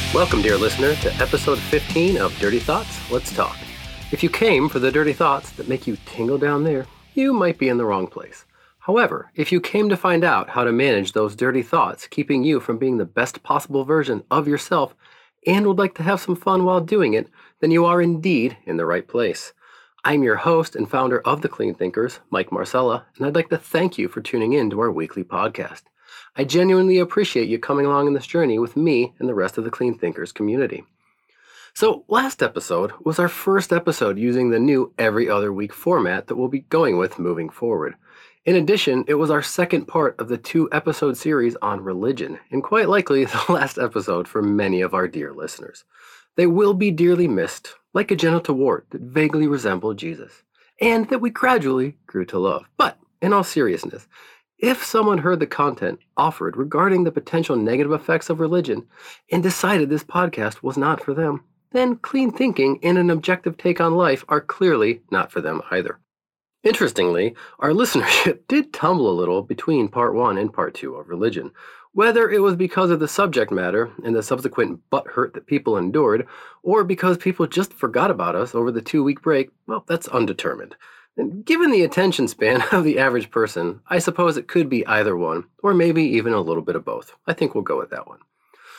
Welcome, dear listener, to episode 15 of Dirty Thoughts, Let's Talk. If you came for the dirty thoughts that make you tingle down there, you might be in the wrong place. However, if you came to find out how to manage those dirty thoughts, keeping you from being the best possible version of yourself, and would like to have some fun while doing it, then you are indeed in the right place. I'm your host and founder of The Clean Thinkers, Mike Marcella, and I'd like to thank you for tuning in to our weekly podcast. I genuinely appreciate you coming along in this journey with me and the rest of the Clean Thinkers community. So, last episode was our first episode using the new every other week format that we'll be going with moving forward. In addition, it was our second part of the 2-episode series on religion, and quite likely the last episode for many of our dear listeners. They will be dearly missed, like a genital wart that vaguely resembled Jesus, and that we gradually grew to love. But, in all seriousness, if someone heard the content offered regarding the potential negative effects of religion and decided this podcast was not for them, then clean thinking and an objective take on life are clearly not for them either. Interestingly, our listenership did tumble a little between part 1 and part 2 of religion. Whether it was because of the subject matter and the subsequent butthurt that people endured, or because people just forgot about us over the 2-week break, well, that's undetermined. And given the attention span of the average person, I suppose it could be either one, or maybe even a little bit of both. I think we'll go with that one.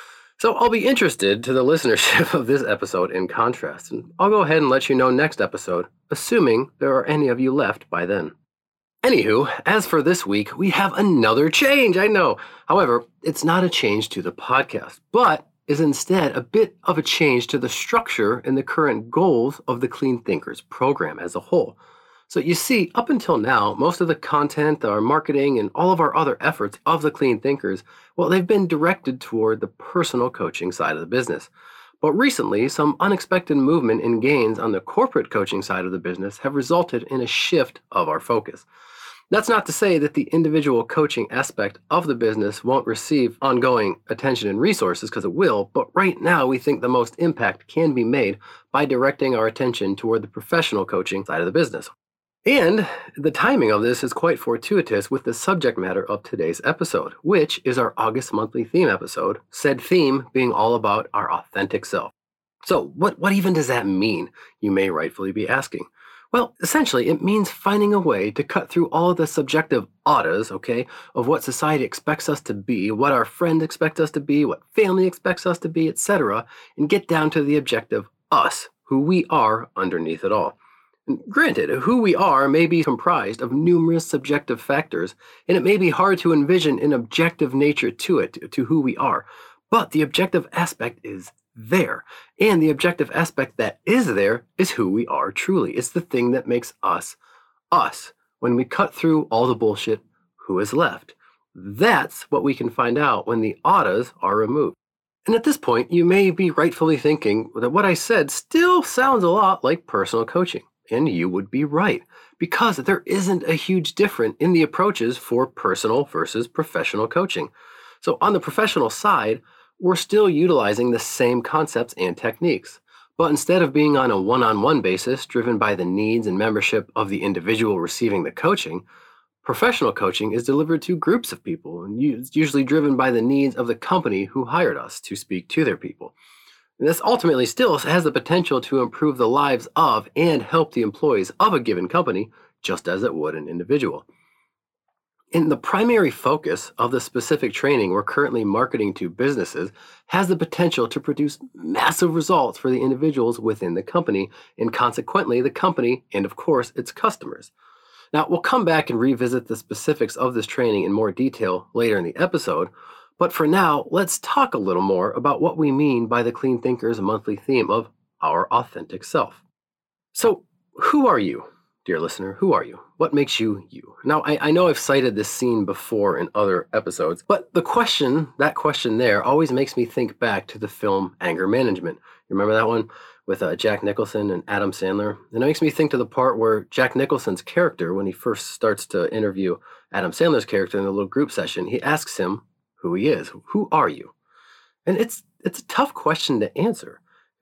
So I'll be interested to the listenership of this episode in contrast, and I'll go ahead and let you know next episode, assuming there are any of you left by then. Anywho, as for this week, we have another change, I know. However, it's not a change to the podcast, but is instead a bit of a change to the structure and the current goals of the Clean Thinkers program as a whole. So you see, up until now, most of the content, our marketing, and all of our other efforts of the Clean Thinkers, well, they've been directed toward the personal coaching side of the business. But recently, some unexpected movement and gains on the corporate coaching side of the business have resulted in a shift of our focus. That's not to say that the individual coaching aspect of the business won't receive ongoing attention and resources, because it will, but right now we think the most impact can be made by directing our attention toward the professional coaching side of the business. And the timing of this is quite fortuitous with the subject matter of today's episode, which is our August monthly theme episode, said theme being all about our authentic self. So what even does that mean, you may rightfully be asking? Well, essentially, it means finding a way to cut through all of the subjective auras, of what society expects us to be, what our friends expect us to be, what family expects us to be, etc., and get down to the objective us, who we are underneath it all. Granted, who we are may be comprised of numerous subjective factors, and it may be hard to envision an objective nature to it, to who we are. But the objective aspect is there, and the objective aspect that is there is who we are truly. It's the thing that makes us, us. When we cut through all the bullshit, who is left? That's what we can find out when the auras are removed. And at this point, you may be rightfully thinking that what I said still sounds a lot like personal coaching. And you would be right, because there isn't a huge difference in the approaches for personal versus professional coaching. So on the professional side, we're still utilizing the same concepts and techniques. But instead of being on a one-on-one basis driven by the needs and membership of the individual receiving the coaching, professional coaching is delivered to groups of people, and it's usually driven by the needs of the company who hired us to speak to their people. And this ultimately still has the potential to improve the lives of and help the employees of a given company, just as it would an individual. And the primary focus of the specific training we're currently marketing to businesses has the potential to produce massive results for the individuals within the company, and consequently the company and, of course, its customers. Now, we'll come back and revisit the specifics of this training in more detail later in the episode. But for now, let's talk a little more about what we mean by the Clean Thinkers monthly theme of our authentic self. So, who are you, dear listener? Who are you? What makes you you? Now, I know I've cited this scene before in other episodes, but that question there always makes me think back to the film Anger Management. You remember that one with Jack Nicholson and Adam Sandler? And it makes me think to the part where Jack Nicholson's character, when he first starts to interview Adam Sandler's character in the little group session, he asks him who he is. Who are you? And it's a tough question to answer.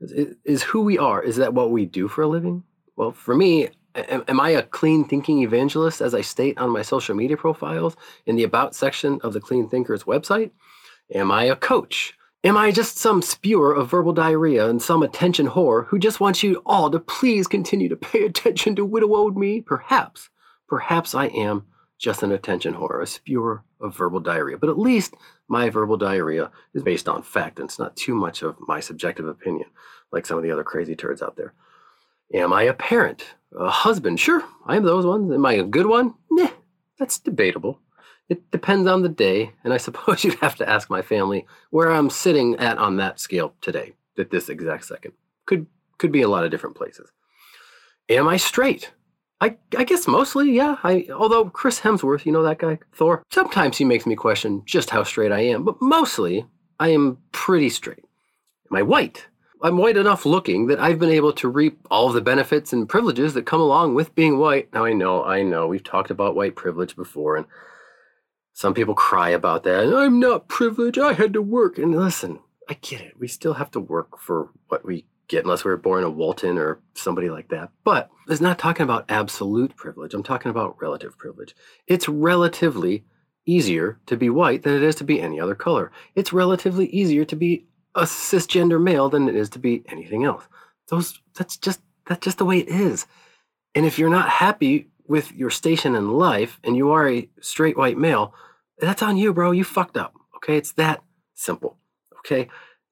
Is who we are, is that what we do for a living? Well, for me, am I a clean thinking evangelist, as I state on my social media profiles in the About section of the Clean Thinkers website? Am I a coach? Am I just some spewer of verbal diarrhea and some attention whore who just wants you all to please continue to pay attention to widow-old me? Perhaps. Perhaps I am just an attention whore, a spewer of verbal diarrhea. But at least my verbal diarrhea is based on fact, and it's not too much of my subjective opinion, like some of the other crazy turds out there. Am I a parent? A husband? Sure, I am those ones. Am I a good one? Nah, that's debatable. It depends on the day, and I suppose you'd have to ask my family where I'm sitting at on that scale today, at this exact second. Could be a lot of different places. Am I straight? I guess mostly, yeah. Although Chris Hemsworth, you know that guy, Thor, sometimes he makes me question just how straight I am, but mostly I am pretty straight. Am I white? I'm white enough looking that I've been able to reap all of the benefits and privileges that come along with being white. Now, I know, we've talked about white privilege before, and some people cry about that. I'm not privileged, I had to work. And listen, I get it. We still have to work for what we get, unless we were born in Walton or somebody like that. But it's not talking about absolute privilege. I'm talking about relative privilege. It's relatively easier to be white than it is to be any other color. It's relatively easier to be a cisgender male than it is to be anything else. That's just the way it is. And if you're not happy with your station in life and you are a straight white male, that's on you, bro. You fucked up. Okay, it's that simple. Okay.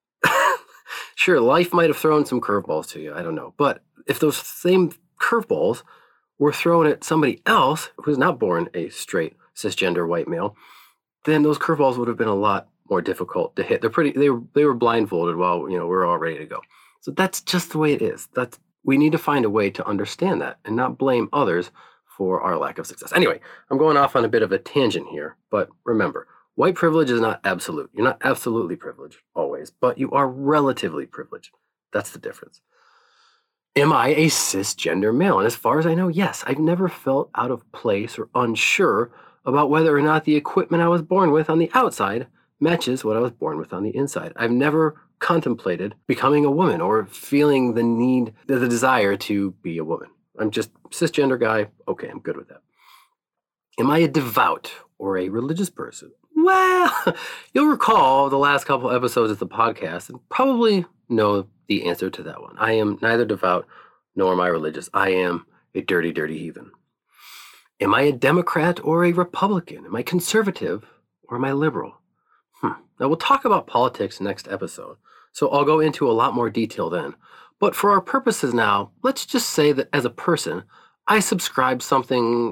Sure, life might have thrown some curveballs to you. I don't know. But if those same curveballs were thrown at somebody else who's not born a straight cisgender white male, then those curveballs would have been a lot more difficult to hit. They were blindfolded while we're all ready to go. So that's just the way it is. We need to find a way to understand that and not blame others for our lack of success. Anyway, I'm going off on a bit of a tangent here, but remember, white privilege is not absolute. You're not absolutely privileged always, but you are relatively privileged. That's the difference. Am I a cisgender male? And as far as I know, yes. I've never felt out of place or unsure about whether or not the equipment I was born with on the outside matches what I was born with on the inside. I've never contemplated becoming a woman or feeling the desire to be a woman. I'm just a cisgender guy. Okay, I'm good with that. Am I a devout or a religious person? Well, you'll recall the last couple episodes of the podcast and probably know the answer to that one. I am neither devout nor am I religious. I am a dirty, dirty heathen. Am I a Democrat or a Republican? Am I conservative or am I liberal? Now, we'll talk about politics next episode, so I'll go into a lot more detail then. But for our purposes now, let's just say that as a person, I subscribe to something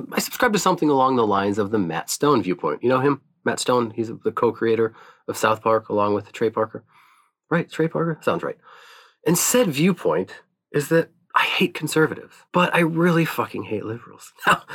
along the lines of the Matt Stone viewpoint. You know him? Matt Stone, he's the co-creator of South Park along with Trey Parker. Right? Trey Parker? Sounds right. And said viewpoint is that I hate conservatives, but I really fucking hate liberals. Now,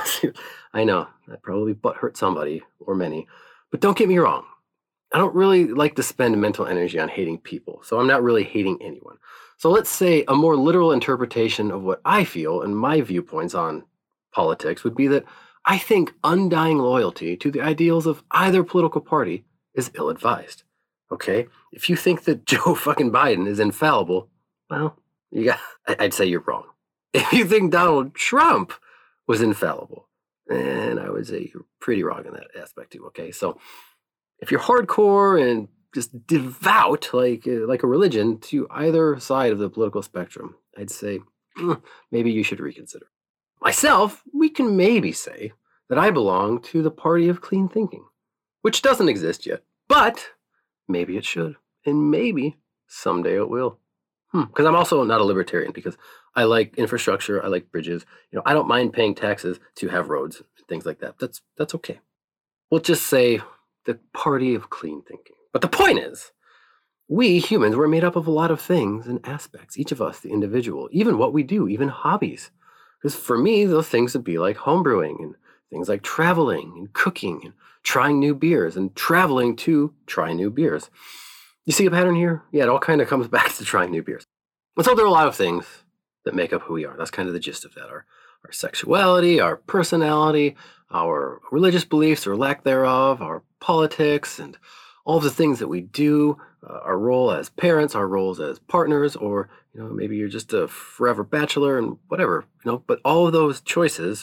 I know, that probably butthurt somebody or many, but don't get me wrong. I don't really like to spend mental energy on hating people, so I'm not really hating anyone. So let's say a more literal interpretation of what I feel and my viewpoints on politics would be that I think undying loyalty to the ideals of either political party is ill-advised. Okay? If you think that Joe fucking Biden is infallible, well, I'd say you're wrong. If you think Donald Trump was infallible, then I would say you're pretty wrong in that aspect too, okay? So if you're hardcore and just devout, like a religion, to either side of the political spectrum, I'd say maybe you should reconsider. Myself, we can maybe say that I belong to the party of clean thinking, which doesn't exist yet, but maybe it should, and maybe someday it will. Because I'm also not a libertarian, because I like infrastructure, I like bridges. I don't mind paying taxes to have roads and things like that. That's okay. We'll just say the party of clean thinking. But the point is, we humans were made up of a lot of things and aspects, each of us, the individual, even what we do, even hobbies. Because for me, those things would be like homebrewing and things like traveling and cooking and trying new beers and traveling to try new beers. You see a pattern here? Yeah, it all kind of comes back to trying new beers. And so there are a lot of things that make up who we are. That's kind of the gist of that. Our sexuality, our personality, our religious beliefs or lack thereof, our politics, and all of the things that we do, our role as parents, our roles as partners, or maybe you're just a forever bachelor and whatever. But all of those choices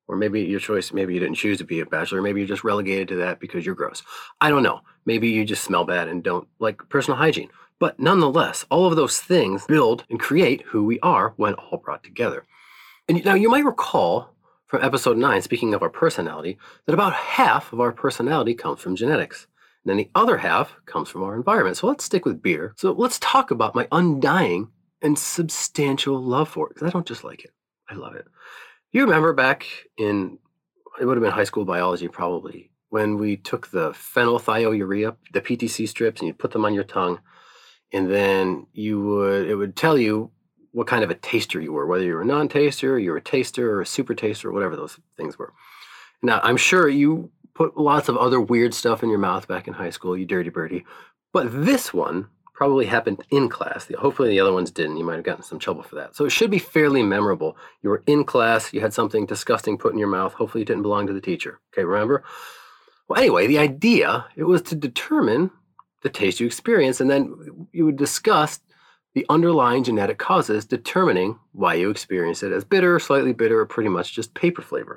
Or maybe your choice, maybe you didn't choose to be a bachelor. Maybe you're just relegated to that because you're gross. I don't know. Maybe you just smell bad and don't like personal hygiene. But nonetheless, all of those things build and create who we are when all brought together. And now you might recall from episode 9, speaking of our personality, that about half of our personality comes from genetics. And then the other half comes from our environment. So let's stick with beer. So let's talk about my undying and substantial love for it, because I don't just like it. I love it. You remember back in, it would have been high school biology probably, when we took the phenylthiourea, the PTC strips, and you put them on your tongue, and then it would tell you what kind of a taster you were, whether you were a non-taster, you were a taster, or a super taster, or whatever those things were. Now, I'm sure you put lots of other weird stuff in your mouth back in high school, you dirty birdie, but this one probably happened in class. Hopefully the other ones didn't. You might have gotten some trouble for that. So it should be fairly memorable. You were in class, you had something disgusting put in your mouth. Hopefully it didn't belong to the teacher. Okay, remember? Well, anyway, the idea, it was to determine the taste you experience, and then you would discuss the underlying genetic causes determining why you experience it as bitter, slightly bitter, or pretty much just paper flavor.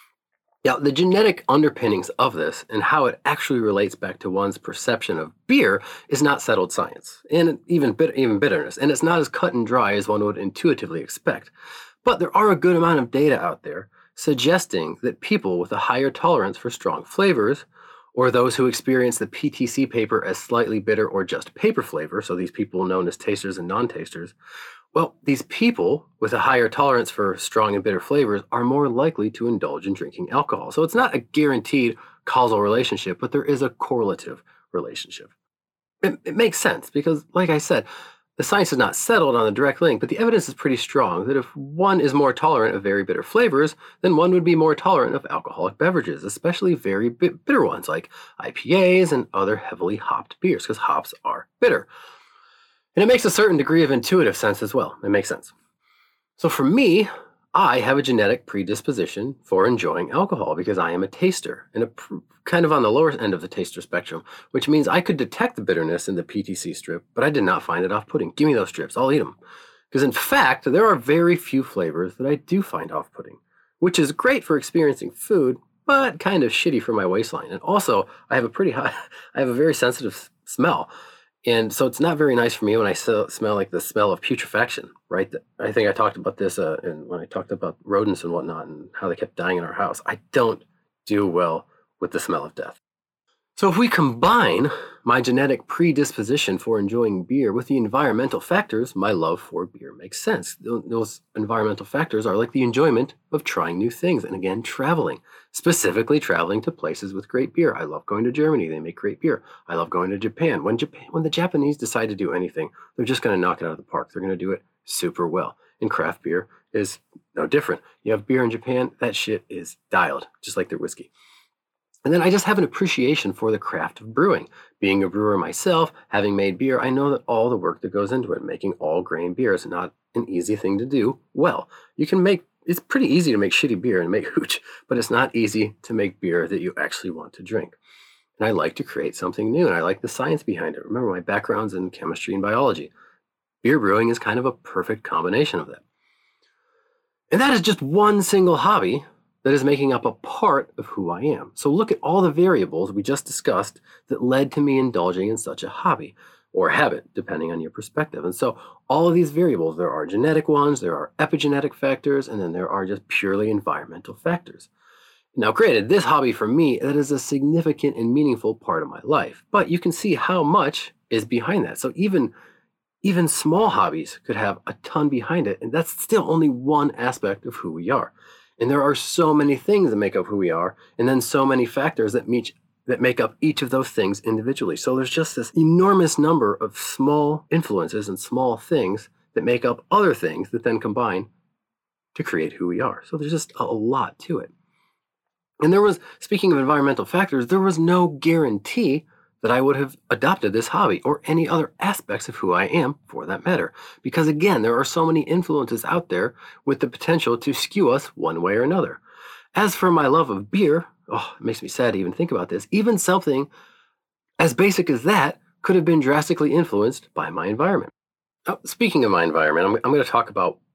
Now, the genetic underpinnings of this and how it actually relates back to one's perception of beer is not settled science, and even bitterness, and it's not as cut and dry as one would intuitively expect. But there are a good amount of data out there suggesting that people with a higher tolerance for strong flavors, or those who experience the PTC paper as slightly bitter or just paper flavor, so these people known as tasters and non-tasters, well, these people with a higher tolerance for strong and bitter flavors are more likely to indulge in drinking alcohol. So it's not a guaranteed causal relationship, but there is a correlative relationship. It makes sense because, like I said, the science is not settled on a direct link, but the evidence is pretty strong that if one is more tolerant of very bitter flavors, then one would be more tolerant of alcoholic beverages, especially very bitter ones like IPAs and other heavily hopped beers, because hops are bitter. And it makes a certain degree of intuitive sense as well. It makes sense. So for me, I have a genetic predisposition for enjoying alcohol because I am a taster and kind of on the lower end of the taster spectrum, which means I could detect the bitterness in the PTC strip, but I did not find it off-putting. Give me those strips, I'll eat them. Because in fact, there are very few flavors that I do find off-putting, which is great for experiencing food, but kind of shitty for my waistline. And also, I have a very sensitive smell. And so it's not very nice for me when I smell like the smell of putrefaction, right? I think I talked about this when I talked about rodents and whatnot and how they kept dying in our house. I don't do well with the smell of death. So if we combine my genetic predisposition for enjoying beer with the environmental factors, my love for beer makes sense. Those environmental factors are like the enjoyment of trying new things and, again, traveling, specifically traveling to places with great beer. I love going to Germany. They make great beer. I love going to Japan. When the Japanese decide to do anything, they're just going to knock it out of the park. They're going to do it super well. And craft beer is no different. You have beer in Japan, that shit is dialed, just like their whiskey. And then I just have an appreciation for the craft of brewing. Being a brewer myself, having made beer, I know that all the work that goes into it, making all grain beer is not an easy thing to do well. It's pretty easy to make shitty beer and make hooch, but it's not easy to make beer that you actually want to drink. And I like to create something new, and I like the science behind it. Remember, my background's in chemistry and biology. Beer brewing is kind of a perfect combination of that. And that is just one single hobby that is making up a part of who I am. So look at all the variables we just discussed that led to me indulging in such a hobby or habit, depending on your perspective. And so all of these variables, there are genetic ones, there are epigenetic factors, and then there are just purely environmental factors. Now, granted, this hobby for me, that is a significant and meaningful part of my life, but you can see how much is behind that. So even small hobbies could have a ton behind it, and that's still only one aspect of who we are. And there are so many things that make up who we are, and then so many factors that make up each of those things individually. So there's just this enormous number of small influences and small things that make up other things that then combine to create who we are. So there's just a lot to it. And speaking of environmental factors, there was no guarantee that I would have adopted this hobby or any other aspects of who I am for that matter. Because again, there are so many influences out there with the potential to skew us one way or another. As for my love of beer, it makes me sad to even think about this. Even something as basic as that could have been drastically influenced by my environment. Speaking of my environment, I'm going to talk about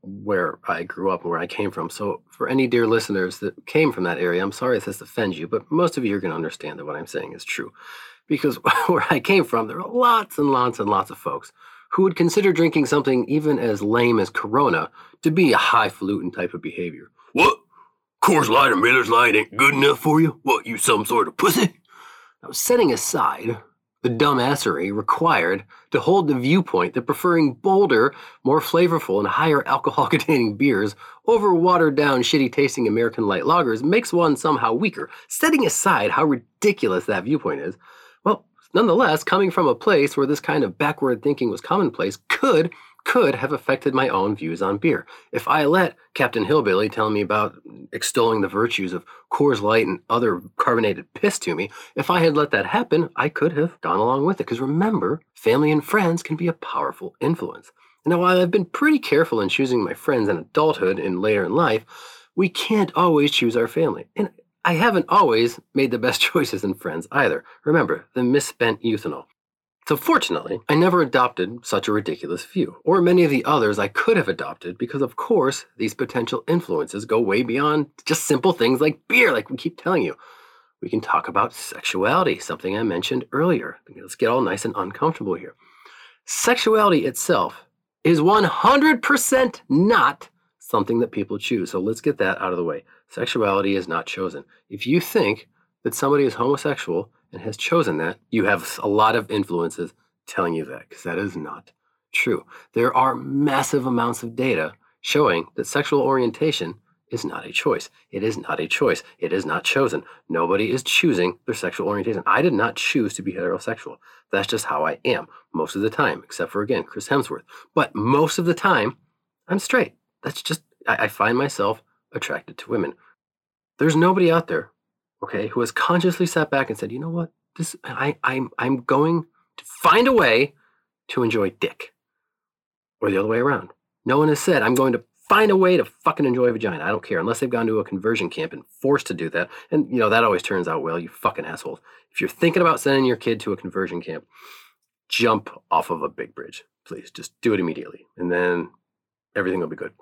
where I grew up and where I came from. So for any dear listeners that came from that area, I'm sorry if this offends you, but most of you are going to understand that what I'm saying is true. Because where I came from, there are lots and lots and lots of folks who would consider drinking something even as lame as Corona to be a highfalutin type of behavior. What? Coors Light or Miller's Light ain't good enough for you? What, you some sort of pussy? Now, setting aside the dumbassery required to hold the viewpoint that preferring bolder, more flavorful, and higher alcohol-containing beers over watered-down, shitty-tasting American light lagers makes one somehow weaker. Setting aside how ridiculous that viewpoint is, well, nonetheless, coming from a place where this kind of backward thinking was commonplace could have affected my own views on beer. If I let Captain Hillbilly tell me about extolling the virtues of Coors Light and other carbonated piss to me, if I had let that happen, I could have gone along with it. Because remember, family and friends can be a powerful influence. Now, while I've been pretty careful in choosing my friends in adulthood and later in life, we can't always choose our family. And I haven't always made the best choices in friends either. Remember, the misspent youthanol. So fortunately, I never adopted such a ridiculous view, or many of the others I could have adopted, because of course, these potential influences go way beyond just simple things like beer, like we keep telling you. We can talk about sexuality, something I mentioned earlier. Let's get all nice and uncomfortable here. Sexuality itself is 100% not something that people choose. So let's get that out of the way. Sexuality is not chosen. If you think that somebody is homosexual and has chosen that, you have a lot of influences telling you that, because that is not true. There are massive amounts of data showing that sexual orientation is not a choice. It is not a choice. It is not chosen. Nobody is choosing their sexual orientation. I did not choose to be heterosexual. That's just how I am most of the time, except for, again, Chris Hemsworth. But most of the time, I'm straight. That's just, I find myself attracted to women. There's nobody out there, okay, who has consciously sat back and said, you know what, I'm going to find a way to enjoy dick, or the other way around. No one has said, I'm going to find a way to fucking enjoy vagina. I don't care, unless they've gone to a conversion camp and forced to do that. And, you know, that always turns out well, you fucking assholes. If you're thinking about sending your kid to a conversion camp, jump off of a big bridge. Please, just do it immediately. And then everything will be good.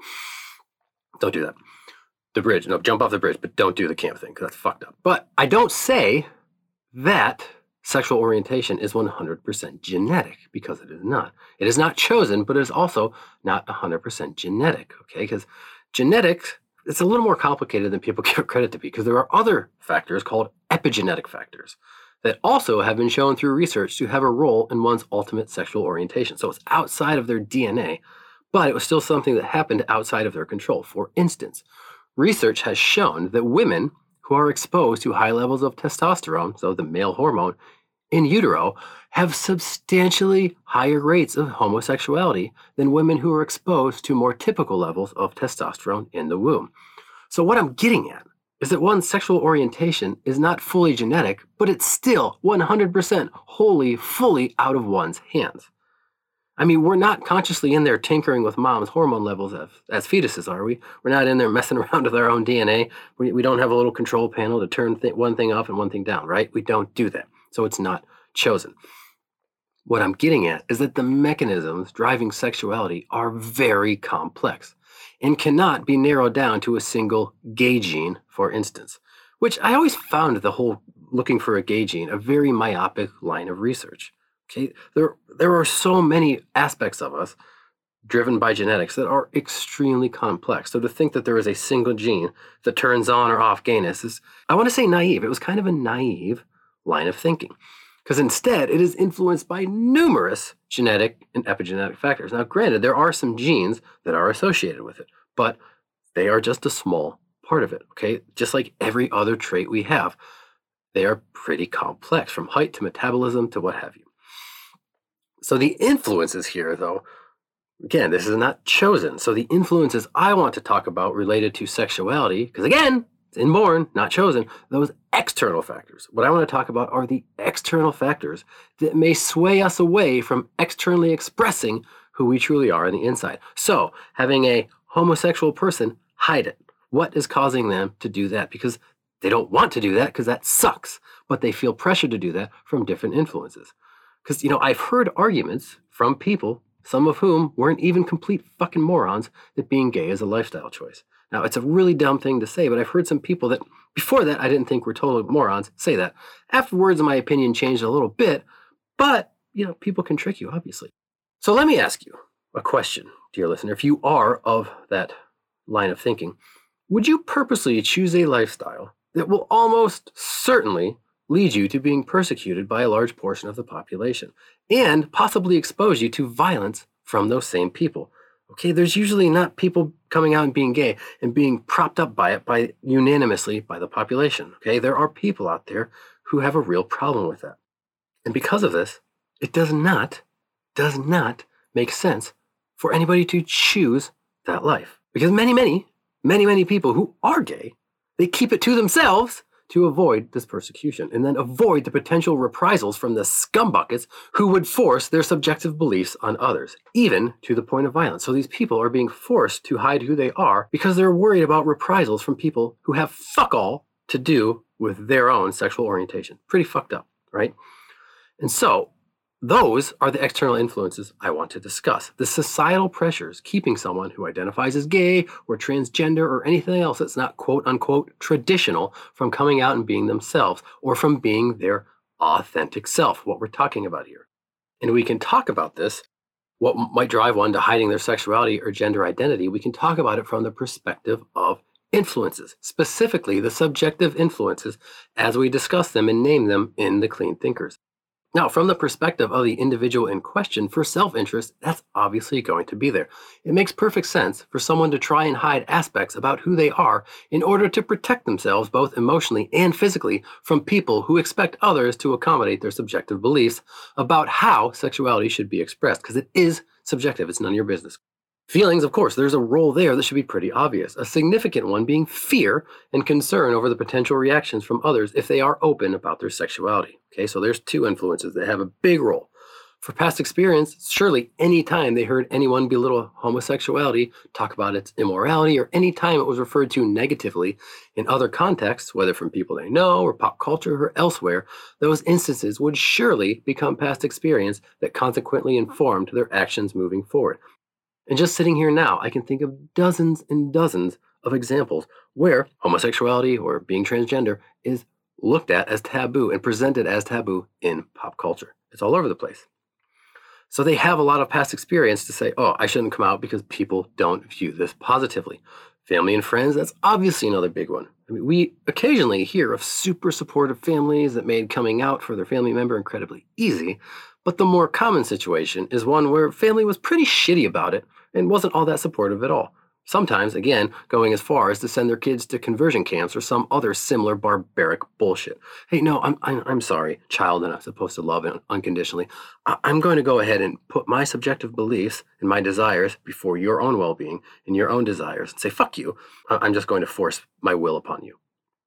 Don't do that. The bridge. No, jump off the bridge, but don't do the camp thing, because that's fucked up. But I don't say that sexual orientation is 100% genetic, because it is not. It is not chosen, but it is also not 100% genetic, okay? Because genetics, it's a little more complicated than people give it credit to be, because there are other factors called epigenetic factors that also have been shown through research to have a role in one's ultimate sexual orientation. So it's outside of their DNA, but it was still something that happened outside of their control. For instance, research has shown that women who are exposed to high levels of testosterone, so the male hormone, in utero, have substantially higher rates of homosexuality than women who are exposed to more typical levels of testosterone in the womb. So what I'm getting at is that one's sexual orientation is not fully genetic, but it's still 100% wholly, fully out of one's hands. I mean, we're not consciously in there tinkering with mom's hormone levels as fetuses, are we? We're not in there messing around with our own DNA. We don't have a little control panel to turn one thing up and one thing down, right? We don't do that. So it's not chosen. What I'm getting at is that the mechanisms driving sexuality are very complex and cannot be narrowed down to a single gay gene, for instance, which I always found the whole looking for a gay gene a very myopic line of research. Okay, there are so many aspects of us driven by genetics that are extremely complex. So to think that there is a single gene that turns on or off gayness is, I want to say naive. It was kind of a naive line of thinking, because instead it is influenced by numerous genetic and epigenetic factors. Now, granted, there are some genes that are associated with it, but they are just a small part of it, okay? Just like every other trait we have, they are pretty complex, from height to metabolism to what have you. So the influences here, though, again, this is not chosen. So the influences I want to talk about related to sexuality, because again, it's inborn, not chosen, those external factors. What I want to talk about are the external factors that may sway us away from externally expressing who we truly are on the inside. So having a homosexual person hide it. What is causing them to do that? Because they don't want to do that, because that sucks, but they feel pressure to do that from different influences. Because, you know, I've heard arguments from people some of whom weren't even complete fucking morons, that being gay is a lifestyle choice. Now, it's a really dumb thing to say, but I've heard some people that before that I didn't think were total morons say that. Afterwards, my opinion changed a little bit, but, people can trick you, obviously. So let me ask you a question, dear listener. If you are of that line of thinking, would you purposely choose a lifestyle that will almost certainly lead you to being persecuted by a large portion of the population and possibly expose you to violence from those same people? Okay, there's usually not people coming out and being gay and being propped up by it unanimously by the population. Okay, there are people out there who have a real problem with that. And because of this, it does not make sense for anybody to choose that life. Because many people who are gay, they keep it to themselves to avoid this persecution and then avoid the potential reprisals from the scumbuckets who would force their subjective beliefs on others, even to the point of violence. So these people are being forced to hide who they are because they're worried about reprisals from people who have fuck all to do with their own sexual orientation. Pretty fucked up, right? And so those are the external influences I want to discuss. The societal pressures keeping someone who identifies as gay or transgender or anything else that's not quote unquote traditional from coming out and being themselves or from being their authentic self, what we're talking about here. And we can talk about this, what might drive one to hiding their sexuality or gender identity. We can talk about it from the perspective of influences, specifically the subjective influences as we discuss them and name them in the Clean Thinkers. Now, from the perspective of the individual in question, for self-interest, that's obviously going to be there. It makes perfect sense for someone to try and hide aspects about who they are in order to protect themselves both emotionally and physically from people who expect others to accommodate their subjective beliefs about how sexuality should be expressed, because it is subjective. It's none of your business. Feelings, of course, there's a role there that should be pretty obvious. A significant one being fear and concern over the potential reactions from others if they are open about their sexuality. Okay, so there's two influences that have a big role. For past experience, surely any time they heard anyone belittle homosexuality, talk about its immorality, or any time it was referred to negatively in other contexts, whether from people they know or pop culture or elsewhere, those instances would surely become past experience that consequently informed their actions moving forward. And just sitting here now, I can think of dozens and dozens of examples where homosexuality or being transgender is looked at as taboo and presented as taboo in pop culture. It's all over the place. So they have a lot of past experience to say, oh, I shouldn't come out because people don't view this positively. Family and friends, that's obviously another big one. I mean, we occasionally hear of super supportive families that made coming out for their family member incredibly easy, but the more common situation is one where family was pretty shitty about it and wasn't all that supportive at all. Sometimes, again, going as far as to send their kids to conversion camps or some other similar barbaric bullshit. Hey, no, I'm sorry, child, and I'm supposed to love it unconditionally. I'm going to go ahead and put my subjective beliefs and my desires before your own well-being and your own desires and say, fuck you. I'm just going to force my will upon you.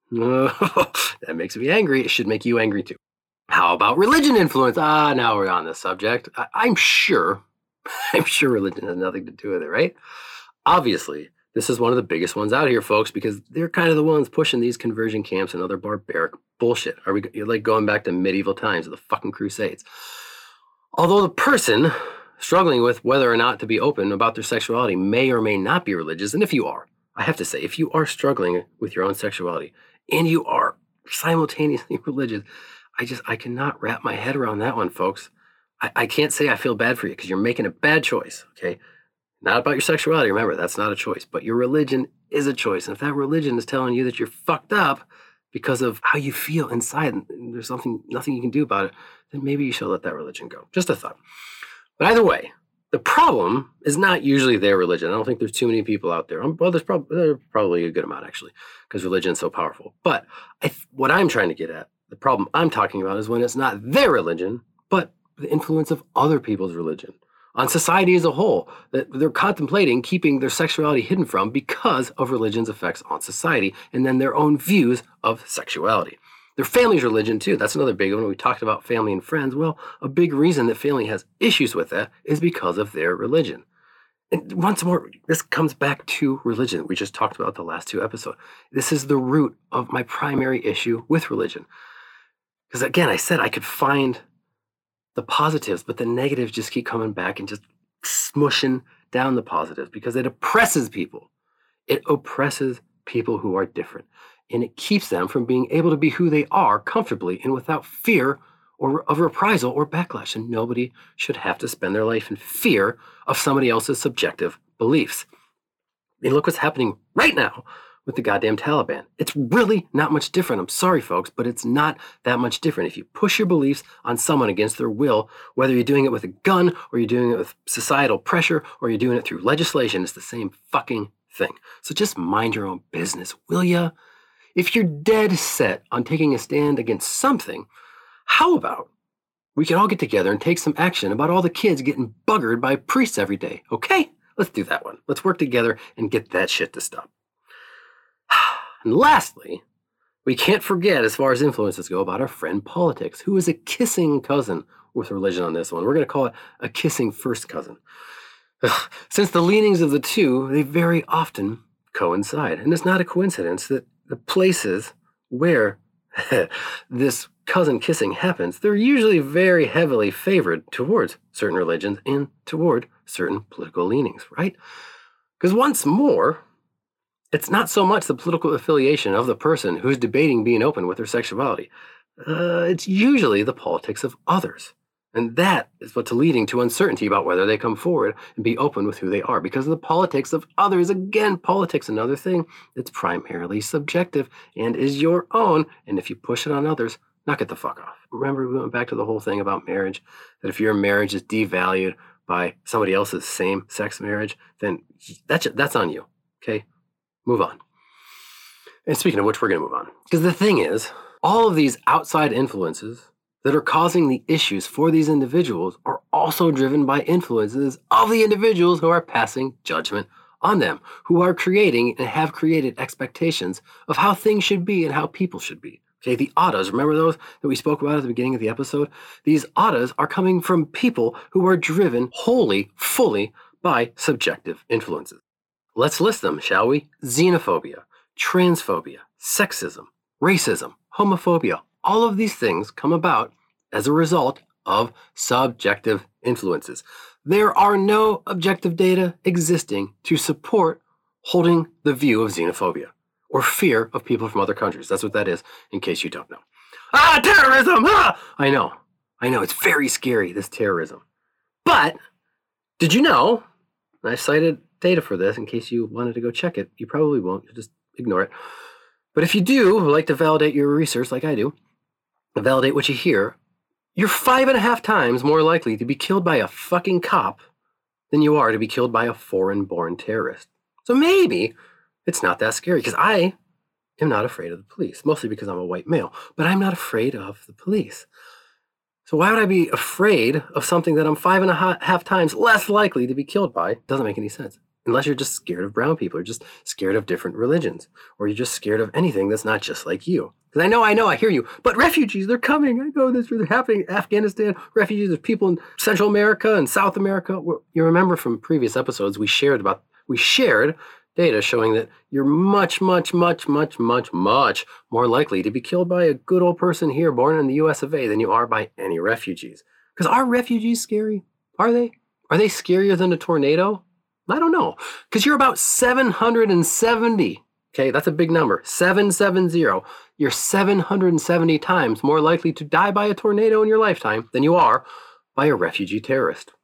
That makes me angry. It should make you angry too. How about religion influence? Now we're on the subject. I'm sure religion has nothing to do with it, right? Obviously, this is one of the biggest ones out here, folks, because they're kind of the ones pushing these conversion camps and other barbaric bullshit. You're like going back to medieval times of the fucking Crusades. Although the person struggling with whether or not to be open about their sexuality may or may not be religious, and if you are, I have to say, if you are struggling with your own sexuality and you are simultaneously religious, I cannot wrap my head around that one, folks. I can't say I feel bad for you because you're making a bad choice, okay? Not about your sexuality, remember, that's not a choice, but your religion is a choice. And if that religion is telling you that you're fucked up because of how you feel inside and there's nothing you can do about it, then maybe you should let that religion go. Just a thought. But either way, the problem is not usually their religion. I don't think there's too many people out there. Well, there's probably a good amount, actually, because religion is so powerful. But what I'm trying to get at, the problem I'm talking about is when it's not their religion, but the influence of other people's religion on society as a whole that they're contemplating keeping their sexuality hidden from because of religion's effects on society and then their own views of sexuality. Their family's religion too. That's another big one. We talked about family and friends. Well, a big reason that family has issues with that is because of their religion. And once more, this comes back to religion. We just talked about the last two episodes. This is the root of my primary issue with religion. Because again, I said I could find the positives, but the negatives just keep coming back and just smushing down the positives because it oppresses people. It oppresses people who are different, and it keeps them from being able to be who they are comfortably and without fear of reprisal or backlash. And nobody should have to spend their life in fear of somebody else's subjective beliefs. I mean, look what's happening right now with the goddamn Taliban. It's really not much different. I'm sorry, folks, but it's not that much different. If you push your beliefs on someone against their will, whether you're doing it with a gun or you're doing it with societal pressure or you're doing it through legislation, it's the same fucking thing. So just mind your own business, will ya? If you're dead set on taking a stand against something, how about we can all get together and take some action about all the kids getting buggered by priests every day, okay? Let's do that one. Let's work together and get that shit to stop. And lastly, we can't forget, as far as influences go, about our friend politics, who is a kissing cousin with religion on this one. We're going to call it a kissing first cousin. Since the leanings of the two, they very often coincide. And it's not a coincidence that the places where this cousin kissing happens, they're usually very heavily favored towards certain religions and toward certain political leanings, right? Because once more, it's not so much the political affiliation of the person who's debating being open with their sexuality. It's usually the politics of others. And that is what's leading to uncertainty about whether they come forward and be open with who they are. Because of the politics of others, again, politics, another thing that's primarily subjective and is your own. And if you push it on others, knock it the fuck off. Remember, we went back to the whole thing about marriage, that if your marriage is devalued by somebody else's same-sex marriage, then that's on you, okay? Move on. And speaking of which, we're going to move on. Because the thing is, all of these outside influences that are causing the issues for these individuals are also driven by influences of the individuals who are passing judgment on them, who are creating and have created expectations of how things should be and how people should be. Okay, the ADAs, remember those that we spoke about at the beginning of the episode? These ADAs are coming from people who are driven wholly, fully by subjective influences. Let's list them, shall we? Xenophobia, transphobia, sexism, racism, homophobia. All of these things come about as a result of subjective influences. There are no objective data existing to support holding the view of xenophobia or fear of people from other countries. That's what that is, in case you don't know. Terrorism! I know, it's very scary, this terrorism. But, did you know, and I cited data for this in case you wanted to go check it. You probably won't, you'll just ignore it. But if you do like to validate your research like I do, validate what you hear, you're 5.5 times more likely to be killed by a fucking cop than you are to be killed by a foreign-born terrorist. So maybe it's not that scary, because I am not afraid of the police, mostly because I'm a white male, but I'm not afraid of the police. So why would I be afraid of something that I'm 5.5 times less likely to be killed by? It doesn't make any sense. Unless you're just scared of brown people, or just scared of different religions, or you're just scared of anything that's not just like you. Because I hear you, but refugees, they're coming. I know this is happening. Afghanistan, refugees, there's people in Central America and South America. You remember from previous episodes, we shared data showing that you're much, much, much, much, much, much more likely to be killed by a good old person here born in the US of A than you are by any refugees. Because are refugees scary? Are they? Are they scarier than a tornado? I don't know. Because you're about 770. Okay, that's a big number. 770. You're 770 times more likely to die by a tornado in your lifetime than you are by a refugee terrorist.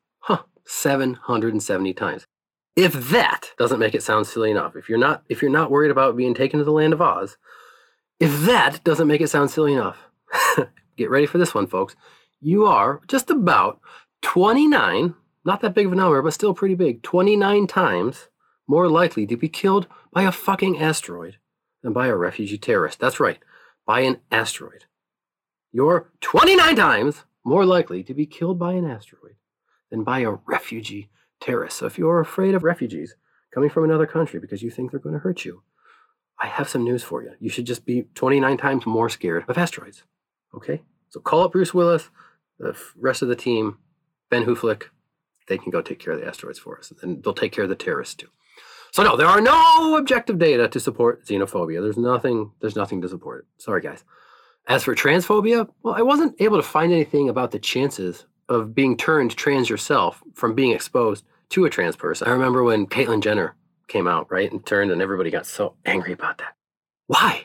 770 times. If that doesn't make it sound silly enough, if you're not worried about being taken to the land of Oz, if that doesn't make it sound silly enough, get ready for this one, folks. You are just about 29, not that big of a number, but still pretty big, 29 times more likely to be killed by a fucking asteroid than by a refugee terrorist. That's right, by an asteroid. You're 29 times more likely to be killed by an asteroid than by a refugee terrorist. So if you're afraid of refugees coming from another country because you think they're going to hurt you, I have some news for you. You should just be 29 times more scared of asteroids. Okay? So call up Bruce Willis, the rest of the team, Ben Huflick. They can go take care of the asteroids for us, and they'll take care of the terrorists too. So no, there are no objective data to support xenophobia. There's nothing to support it. Sorry, guys. As for transphobia, well, I wasn't able to find anything about the chances of being turned trans yourself from being exposed to a trans person. I remember when Caitlyn Jenner came out, right, and turned, and everybody got so angry about that. Why?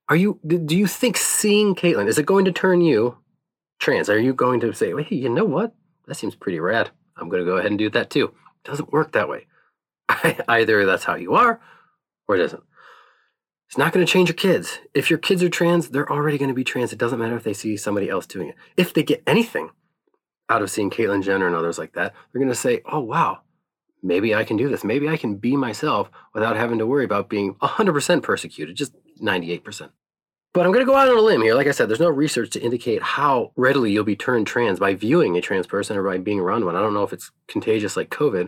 Do you think seeing Caitlyn, is it going to turn you trans? Are you going to say, hey, you know what? That seems pretty rad. I'm going to go ahead and do that too. It doesn't work that way. Either that's how you are, or it doesn't. It's not going to change your kids. If your kids are trans, they're already going to be trans. It doesn't matter if they see somebody else doing it. If they get anything out of seeing Caitlyn Jenner and others like that, they're going to say, oh, wow, maybe I can do this. Maybe I can be myself without having to worry about being 100% persecuted, just 98%. But I'm going to go out on a limb here. Like I said, there's no research to indicate how readily you'll be turned trans by viewing a trans person or by being around one. I don't know if it's contagious like COVID,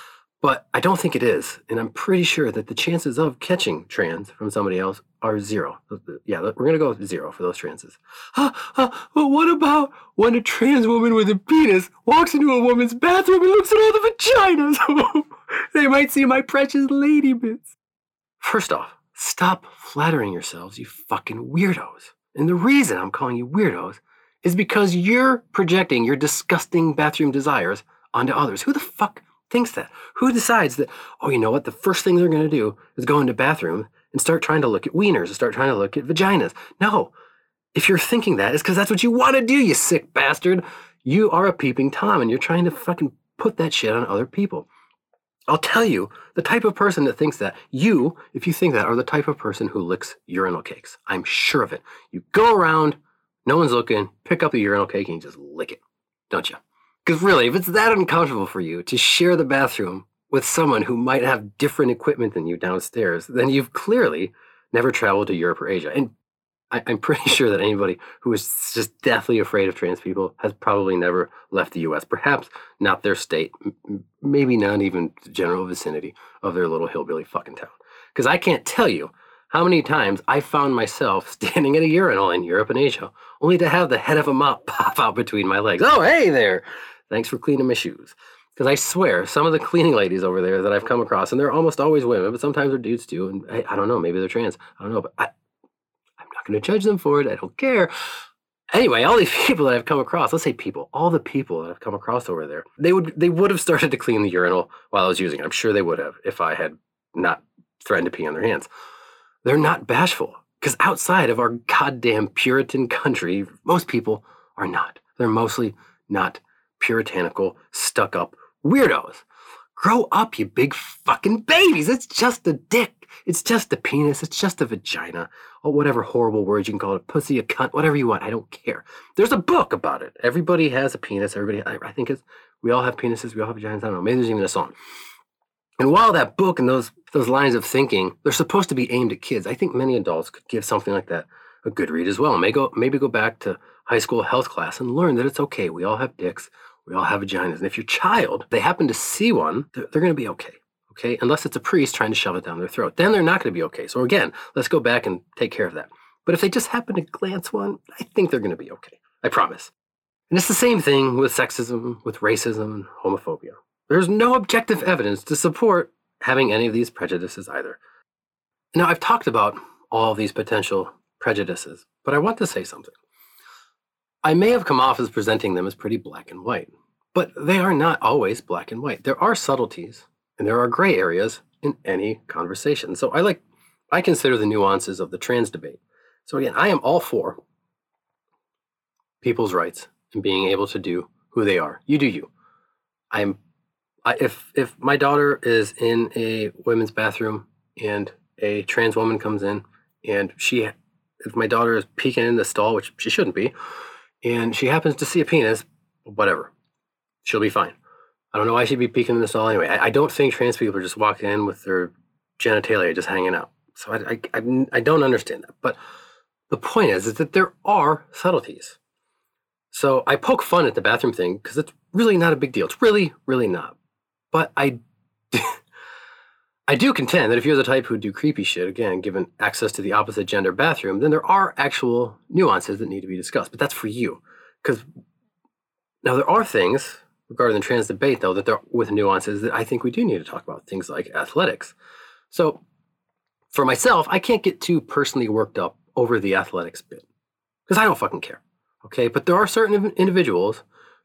but I don't think it is. And I'm pretty sure that the chances of catching trans from somebody else are zero. Yeah, we're going to go with zero for those chances. But what about when a trans woman with a penis walks into a woman's bathroom and looks at all the vaginas? They might see my precious lady bits. First off, stop flattering yourselves, you fucking weirdos. And the reason I'm calling you weirdos is because you're projecting your disgusting bathroom desires onto others. Who the fuck thinks that? Who decides that, oh, you know what? The first thing they're going to do is go into bathroom and start trying to look at wieners and start trying to look at vaginas. No. If you're thinking that, it's because that's what you want to do, you sick bastard. You are a peeping Tom and you're trying to fucking put that shit on other people. I'll tell you, the type of person that thinks that, you, if you think that, are the type of person who licks urinal cakes. I'm sure of it. You go around, no one's looking, pick up the urinal cake and you just lick it, don't you? Because really, if it's that uncomfortable for you to share the bathroom with someone who might have different equipment than you downstairs, then you've clearly never traveled to Europe or Asia. And I'm pretty sure that anybody who is just deathly afraid of trans people has probably never left the U.S., perhaps not their state, maybe not even the general vicinity of their little hillbilly fucking town. Because I can't tell you how many times I found myself standing at a urinal in Europe and Asia, only to have the head of a mop pop out between my legs. Oh, hey there! Thanks for cleaning my shoes. Because I swear, some of the cleaning ladies over there that I've come across, and they're almost always women, but sometimes they're dudes too, and I don't know, maybe they're trans. I don't know, but I'm not going to judge them for it. I don't care. Anyway, all these people that I've come across, let's say people, all the people that I've come across over there, they would have started to clean the urinal while I was using it. I'm sure they would have if I had not threatened to pee on their hands. They're not bashful, because outside of our goddamn Puritan country, most people are not. They're mostly not puritanical, stuck-up weirdos. Grow up, you big fucking babies. It's just a dick. It's just a penis. It's just a vagina. Or whatever horrible words you can call it. Pussy, a cunt, whatever you want. I don't care. There's a book about it. Everybody has a penis. I think we all have penises. We all have vaginas. I don't know. Maybe there's even a song. And while that book and those lines of thinking, they're supposed to be aimed at kids, I think many adults could give something like that a good read as well. Maybe go back to high school health class and learn that it's okay. We all have dicks. We all have vaginas. And if your child, they happen to see one, they're going to be okay. Okay? Unless it's a priest trying to shove it down their throat. Then they're not going to be okay. So again, let's go back and take care of that. But if they just happen to glance one, I think they're going to be okay. I promise. And it's the same thing with sexism, with racism, and homophobia. There's no objective evidence to support having any of these prejudices either. Now, I've talked about all of these potential prejudices, but I want to say something. I may have come off as presenting them as pretty black and white, but they are not always black and white. There are subtleties and there are gray areas in any conversation. So I consider the nuances of the trans debate. So again, I am all for people's rights and being able to do who they are. You do you. If my daughter is in a women's bathroom and a trans woman comes in and if my daughter is peeking in the stall, which she shouldn't be, and she happens to see a penis, whatever, she'll be fine. I don't know why she'd be peeking in the stall anyway. I don't think trans people are just walking in with their genitalia just hanging out. So I don't understand that. But the point is that there are subtleties. So I poke fun at the bathroom thing because it's really not a big deal. It's really, really not. But I do contend that if you're the type who do creepy shit, again, given access to the opposite gender bathroom, then there are actual nuances that need to be discussed. But that's for you. Because now there are things regarding the trans debate, though, that there with nuances that I think we do need to talk about. Things like athletics. So for myself, I can't get too personally worked up over the athletics bit. Because I don't fucking care. Okay? But there are certain individuals who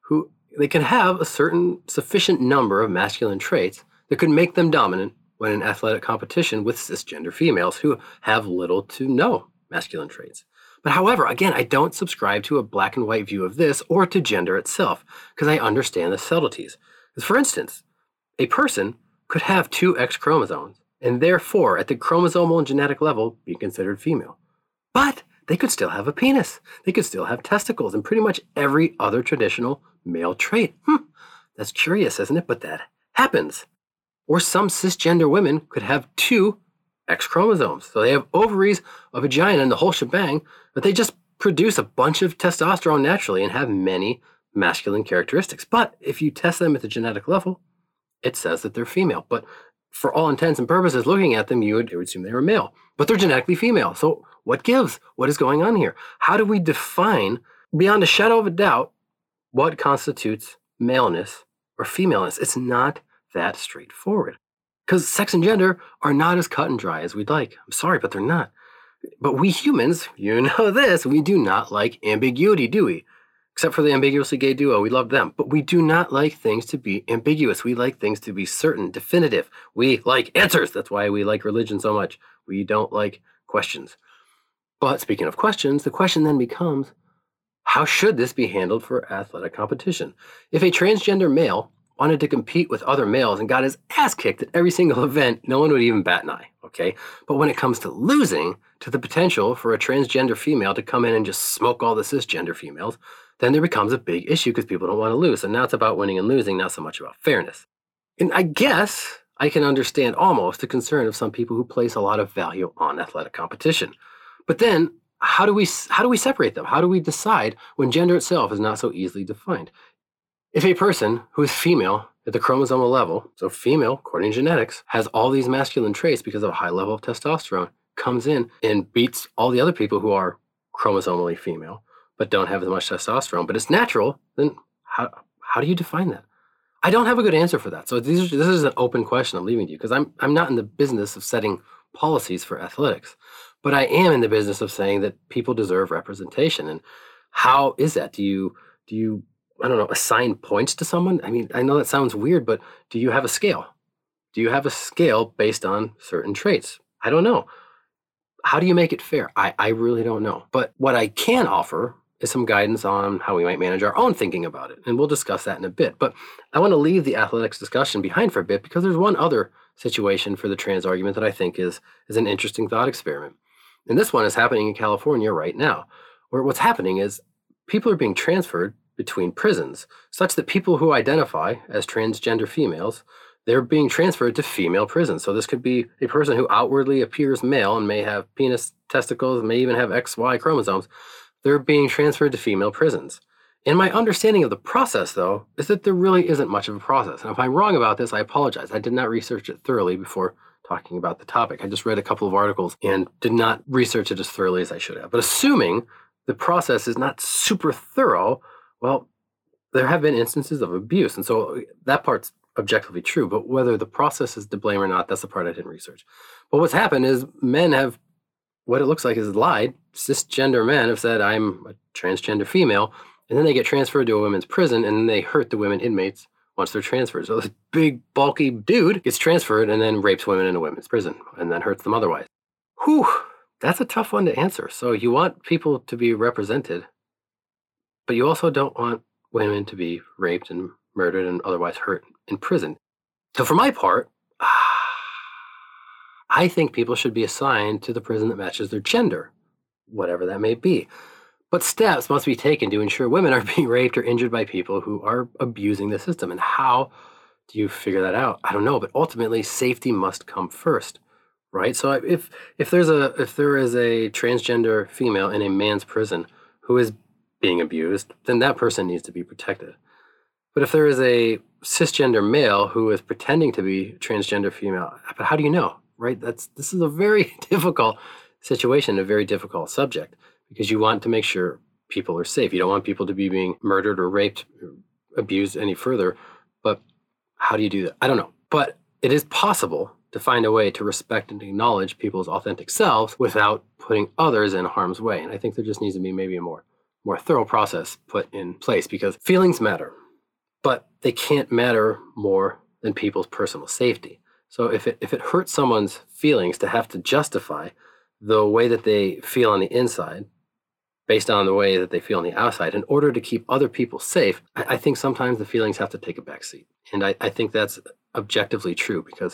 They can have a certain sufficient number of masculine traits that could make them dominant when in athletic competition with cisgender females who have little to no masculine traits. But however, again, I don't subscribe to a black and white view of this or to gender itself because I understand the subtleties. For instance, a person could have two X chromosomes and therefore at the chromosomal and genetic level be considered female. But they could still have a penis. They could still have testicles and pretty much every other traditional male trait. That's curious, isn't it? But that happens. Or some cisgender women could have two X chromosomes. So they have ovaries, a vagina, and the whole shebang, but they just produce a bunch of testosterone naturally and have many masculine characteristics. But if you test them at the genetic level, it says that they're female. But for all intents and purposes, looking at them, you would assume they were male. But they're genetically female. So what gives? What is going on here? How do we define, beyond a shadow of a doubt, what constitutes maleness or femaleness? It's not that straightforward. Because sex and gender are not as cut and dry as we'd like. I'm sorry, but they're not. But we humans, you know this, we do not like ambiguity, do we? Except for the ambiguously gay duo, we love them. But we do not like things to be ambiguous. We like things to be certain, definitive. We like answers. That's why we like religion so much. We don't like questions. But speaking of questions, the question then becomes, how should this be handled for athletic competition? If a transgender male wanted to compete with other males and got his ass kicked at every single event, no one would even bat an eye, okay? But when it comes to losing to the potential for a transgender female to come in and just smoke all the cisgender females, then there becomes a big issue because people don't want to lose. And now it's about winning and losing, not so much about fairness. And I guess I can understand almost the concern of some people who place a lot of value on athletic competition. But then how do we separate them? How do we decide when gender itself is not so easily defined? If a person who is female at the chromosomal level, so female according to genetics, has all these masculine traits because of a high level of testosterone, comes in and beats all the other people who are chromosomally female but don't have as much testosterone, but it's natural, then how do you define that? I don't have a good answer for that. So this is an open question I'm leaving to you because I'm not in the business of setting policies for athletics, but I am in the business of saying that people deserve representation. And how is that? Do you I don't know, assign points to someone? I mean, I know that sounds weird, but do you have a scale? Do you have a scale based on certain traits? I don't know. How do you make it fair? I really don't know. But what I can offer is some guidance on how we might manage our own thinking about it. And we'll discuss that in a bit. But I want to leave the athletics discussion behind for a bit because there's one other situation for the trans argument that I think is an interesting thought experiment. And this one is happening in California right now, where what's happening is people are being transferred between prisons, such that people who identify as transgender females, they're being transferred to female prisons. So this could be a person who outwardly appears male and may have penis, testicles, may even have XY chromosomes. They're being transferred to female prisons. And my understanding of the process, though, is that there really isn't much of a process. And if I'm wrong about this, I apologize. I did not research it thoroughly before talking about the topic. I just read a couple of articles and did not research it as thoroughly as I should have. But assuming the process is not super thorough, well, there have been instances of abuse. And so that part's objectively true. But whether the process is to blame or not, that's the part I didn't research. But what's happened is men have, what it looks like is lied. Cisgender men have said, I'm a transgender female. And then they get transferred to a women's prison and then they hurt the women inmates once they're transferred. So this big, bulky dude gets transferred and then rapes women in a women's prison and then hurts them otherwise. Whew, that's a tough one to answer. So you want people to be represented, but you also don't want women to be raped and murdered and otherwise hurt in prison. So for my part, I think people should be assigned to the prison that matches their gender, whatever that may be. But steps must be taken to ensure women are being raped or injured by people who are abusing the system. And how do you figure that out? I don't know, but ultimately safety must come first, right? So if there is a transgender female in a man's prison who is being abused, then that person needs to be protected. But if there is a cisgender male who is pretending to be transgender female, but how do you know, right? This is a very difficult situation, a very difficult subject, because you want to make sure people are safe. You don't want people to be being murdered or raped or abused any further. But how do you do that? I don't know. But it is possible to find a way to respect and acknowledge people's authentic selves without putting others in harm's way. And I think there just needs to be maybe a more thorough process put in place because feelings matter. but they can't matter more than people's personal safety. So if it hurts someone's feelings to have to justify the way that they feel on the inside based on the way that they feel on the outside in order to keep other people safe, I think sometimes the feelings have to take a back seat. And I think that's objectively true, because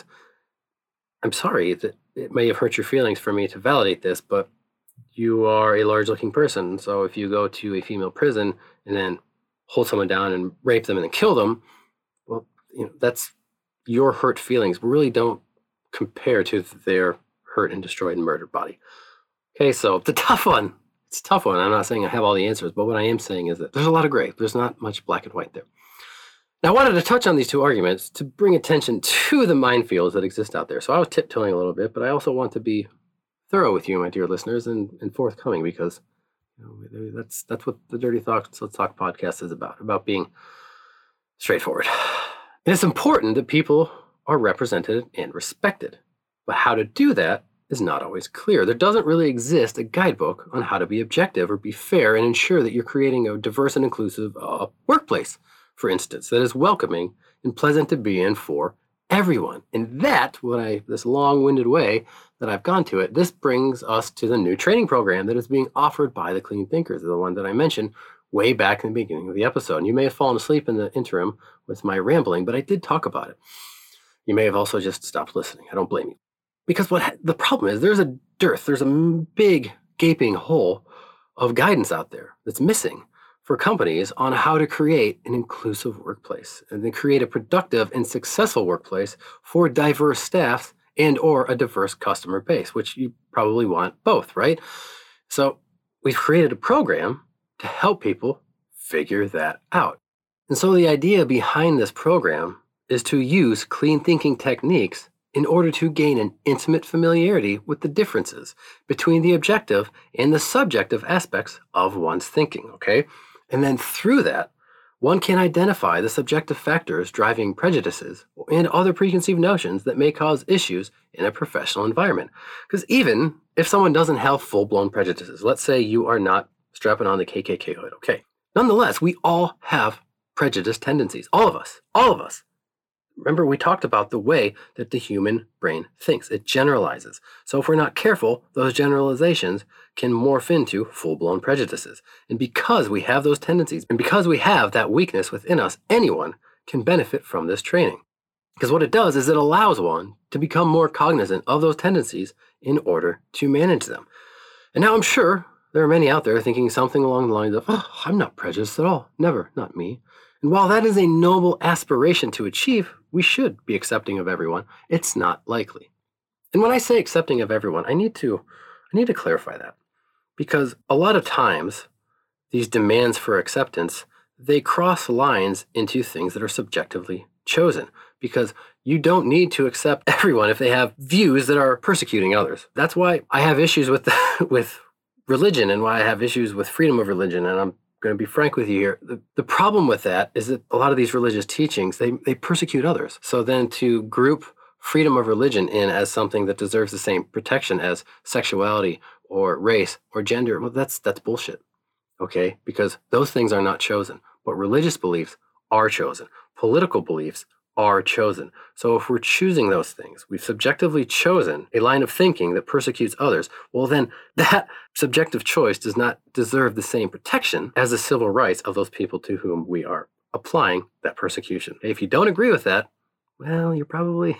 I'm sorry that it may have hurt your feelings for me to validate this, but you are a large-looking person. So if you go to a female prison and then hold someone down and rape them and then kill them, well, that's your hurt feelings really don't compare to their hurt and destroyed and murdered body. Okay, so it's a tough one. It's a tough one. I'm not saying I have all the answers, but what I am saying is that there's a lot of gray. There's not much black and white there. Now, I wanted to touch on these two arguments to bring attention to the minefields that exist out there. So I was tiptoeing a little bit, but I also want to be thorough with you, my dear listeners, and forthcoming, because that's what the Dirty Thoughts Let's Talk podcast is about being straightforward. And it's important that people are represented and respected. But how to do that is not always clear. There doesn't really exist a guidebook on how to be objective or be fair and ensure that you're creating a diverse and inclusive workplace, for instance, that is welcoming and pleasant to be in for everyone. And this long-winded way that I've gone to it, this brings us to the new training program that is being offered by the Clean Thinkers, the one that I mentioned way back in the beginning of the episode. And you may have fallen asleep in the interim with my rambling, but I did talk about it. You may have also just stopped listening. I don't blame you. Because the problem is there's a dearth, there's a big gaping hole of guidance out there that's missing for companies on how to create an inclusive workplace and then create a productive and successful workplace for diverse staffs and or a diverse customer base, which you probably want both, right? So we've created a program to help people figure that out. And so the idea behind this program is to use clean thinking techniques in order to gain an intimate familiarity with the differences between the objective and the subjective aspects of one's thinking, okay? And then through that, one can identify the subjective factors driving prejudices and other preconceived notions that may cause issues in a professional environment. Because even if someone doesn't have full-blown prejudices, let's say you are not strapping on the KKK hood, okay? Nonetheless, we all have prejudiced tendencies, all of us. Remember, we talked about the way that the human brain thinks. It generalizes. So if we're not careful, those generalizations can morph into full-blown prejudices. And because we have those tendencies, and because we have that weakness within us, anyone can benefit from this training. Because what it does is it allows one to become more cognizant of those tendencies in order to manage them. And now I'm sure there are many out there thinking something along the lines of, I'm not prejudiced at all. Never, not me. And while that is a noble aspiration to achieve, we should be accepting of everyone. It's not likely. And when I say accepting of everyone, I need to clarify that. Because a lot of times, these demands for acceptance, they cross lines into things that are subjectively chosen. Because you don't need to accept everyone if they have views that are persecuting others. That's why I have issues with religion and why I have issues with freedom of religion. And I'm going to be frank with you here. The problem with that is that a lot of these religious teachings, they persecute others. So then to group freedom of religion in as something that deserves the same protection as sexuality or race or gender, well, that's bullshit, okay? Because those things are not chosen. But religious beliefs are chosen. Political beliefs are chosen. So if we're choosing those things, we've subjectively chosen a line of thinking that persecutes others, well then that subjective choice does not deserve the same protection as the civil rights of those people to whom we are applying that persecution. If you don't agree with that, well, you're probably,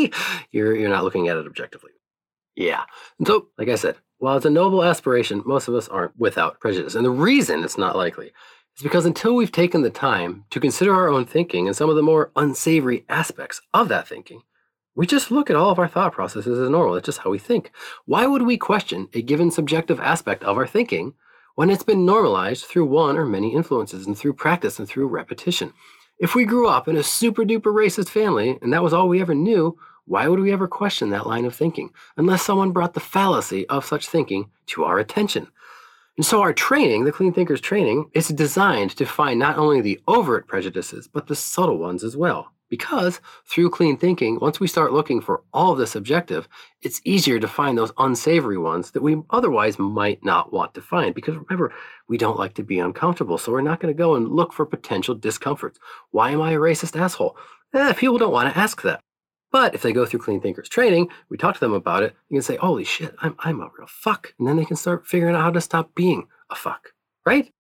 you're not looking at it objectively. Yeah. And so, like I said, while it's a noble aspiration, most of us aren't without prejudice. And the reason it's not likely is because until we've taken the time to consider our own thinking and some of the more unsavory aspects of that thinking, we just look at all of our thought processes as normal. It's just how we think. Why would we question a given subjective aspect of our thinking when it's been normalized through one or many influences and through practice and through repetition? If we grew up in a super duper racist family and that was all we ever knew, why would we ever question that line of thinking unless someone brought the fallacy of such thinking to our attention? And so our training, the Clean Thinkers training, is designed to find not only the overt prejudices, but the subtle ones as well. Because through clean thinking, once we start looking for all of the subjective, it's easier to find those unsavory ones that we otherwise might not want to find. Because remember, we don't like to be uncomfortable, so we're not going to go and look for potential discomforts. Why am I a racist asshole? People don't want to ask that. But if they go through Clean Thinkers training, we talk to them about it, you can say, holy shit, I'm a real fuck. And then they can start figuring out how to stop being a fuck, right?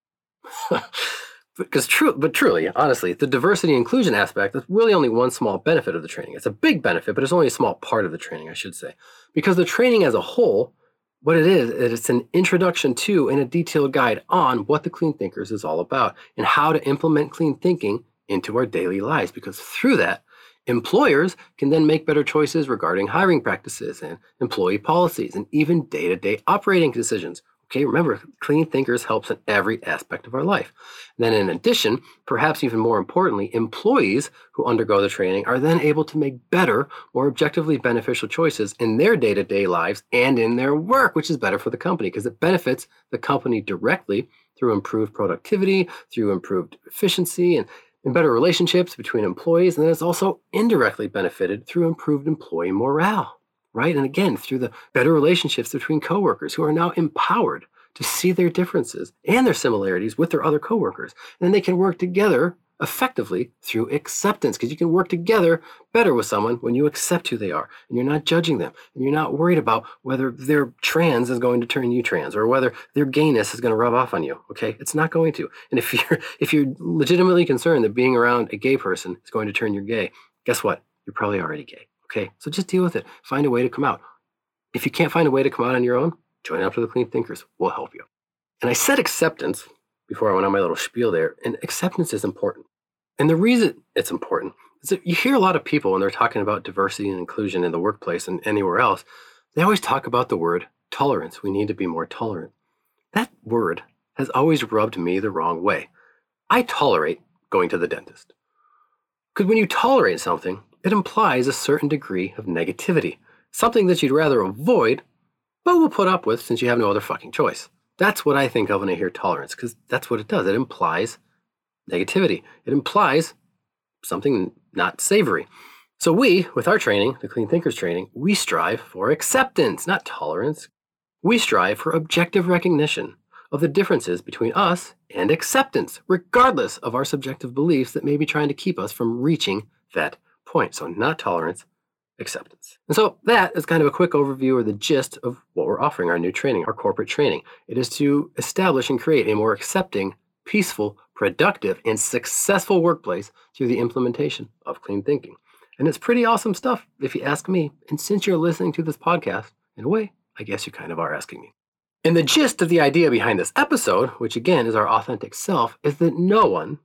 But truly, honestly, the diversity and inclusion aspect is really only one small benefit of the training. It's a big benefit, but it's only a small part of the training, I should say. Because the training as a whole, what it is it's an introduction to and a detailed guide on what the Clean Thinkers is all about and how to implement clean thinking into our daily lives. Because through that, employers can then make better choices regarding hiring practices and employee policies and even day-to-day operating decisions. Okay, remember, Clean Thinkers helps in every aspect of our life. And then in addition, perhaps even more importantly, employees who undergo the training are then able to make better, more objectively beneficial choices in their day-to-day lives and in their work, which is better for the company because it benefits the company directly through improved productivity, through improved efficiency, and better relationships between employees. And then it's also indirectly benefited through improved employee morale. Right? And again, through the better relationships between coworkers who are now empowered to see their differences and their similarities with their other coworkers. And then they can work together effectively through acceptance, because you can work together better with someone when you accept who they are and you're not judging them and you're not worried about whether their trans is going to turn you trans or whether their gayness is going to rub off on you. Okay? It's not going to. And if you're legitimately concerned that being around a gay person is going to turn you gay, guess what? You're probably already gay. Okay, so just deal with it. Find a way to come out. If you can't find a way to come out on your own, join up to the Clean Thinkers. We'll help you. And I said acceptance before I went on my little spiel there, and acceptance is important. And the reason it's important is that you hear a lot of people when they're talking about diversity and inclusion in the workplace and anywhere else, they always talk about the word tolerance. We need to be more tolerant. That word has always rubbed me the wrong way. I tolerate going to the dentist. Because when you tolerate something, it implies a certain degree of negativity, something that you'd rather avoid, but will put up with since you have no other fucking choice. That's what I think of when I hear tolerance, because that's what it does. It implies negativity. It implies something not savory. So we, with our training, the Clean Thinkers training, we strive for acceptance, not tolerance. We strive for objective recognition of the differences between us and acceptance, regardless of our subjective beliefs that may be trying to keep us from reaching that point. So not tolerance, acceptance. And so that is kind of a quick overview or the gist of what we're offering our new training, our corporate training. It is to establish and create a more accepting, peaceful, productive, and successful workplace through the implementation of clean thinking. And it's pretty awesome stuff, if you ask me. And since you're listening to this podcast, in a way, I guess you kind of are asking me. And the gist of the idea behind this episode, which again is our authentic self, is that no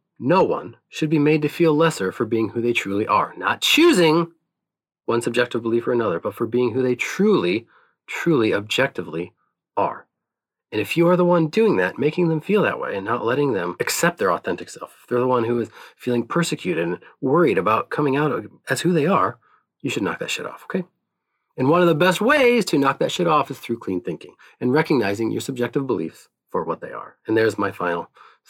one should be made to feel lesser for being who they truly are. Not choosing one subjective belief or another, but for being who they truly, truly, objectively are. And if you are the one doing that, making them feel that way and not letting them accept their authentic self, if they're the one who is feeling persecuted and worried about coming out as who they are, you should knock that shit off, okay? And one of the best ways to knock that shit off is through clean thinking and recognizing your subjective beliefs for what they are. And there's my final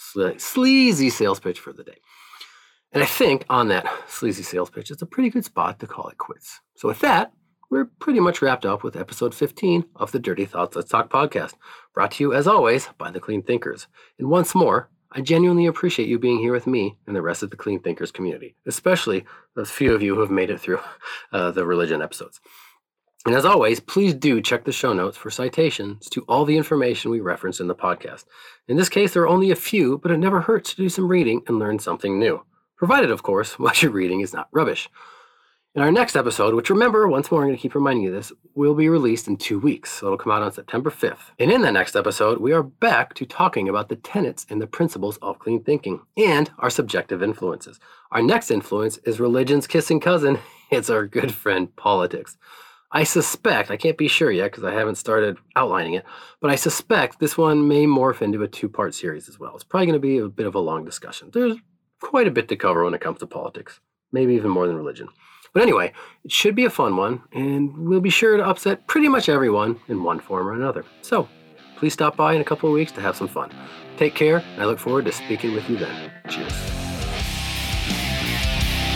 sleazy sales pitch for the day. And I think on that sleazy sales pitch, it's a pretty good spot to call it quits. So with that, we're pretty much wrapped up with episode 15 of the Dirty Thoughts Let's Talk podcast, brought to you as always by the Clean Thinkers. And once more, I genuinely appreciate you being here with me and the rest of the Clean Thinkers community, especially those few of you who have made it through the religion episodes. And as always, please do check the show notes for citations to all the information we reference in the podcast. In this case, there are only a few, but it never hurts to do some reading and learn something new. Provided, of course, what you're reading is not rubbish. In our next episode, which remember, once more, I'm going to keep reminding you this, will be released in 2 weeks. So it'll come out on September 5th. And in that next episode, we are back to talking about the tenets and the principles of clean thinking and our subjective influences. Our next influence is religion's kissing cousin. It's our good friend, politics. I suspect, I can't be sure yet because I haven't started outlining it, but I suspect this one may morph into a 2-part series as well. It's probably going to be a bit of a long discussion. There's quite a bit to cover when it comes to politics, maybe even more than religion. But anyway, it should be a fun one, and we'll be sure to upset pretty much everyone in one form or another. So please stop by in a couple of weeks to have some fun. Take care, and I look forward to speaking with you then. Cheers.